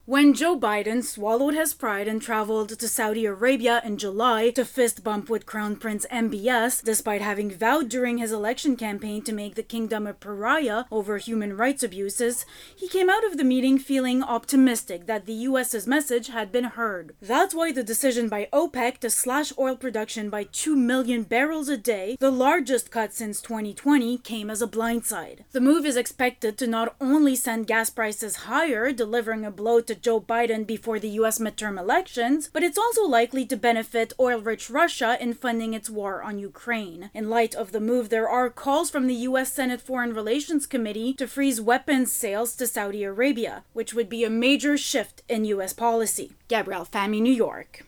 When Joe Biden swallowed his pride and traveled to Saudi Arabia in July to fist bump with Crown Prince MBS, despite having vowed during his election campaign to make the kingdom a pariah over human rights abuses, he came out of the meeting feeling optimistic that the US's message had been heard. That's why the decision by OPEC to slash oil production by 2 million barrels a day, the largest cut since 2020, came as a blindside. The move is expected to not only send gas prices higher, delivering a blow to Joe Biden before the US midterm elections, but it's also likely to benefit oil-rich Russia in funding its war on Ukraine. In light of the move, there are calls from the US Senate Foreign Relations Committee to freeze weapons sales to Saudi Arabia, which would be a major shift in US policy. Gabrielle Fahmy, New York.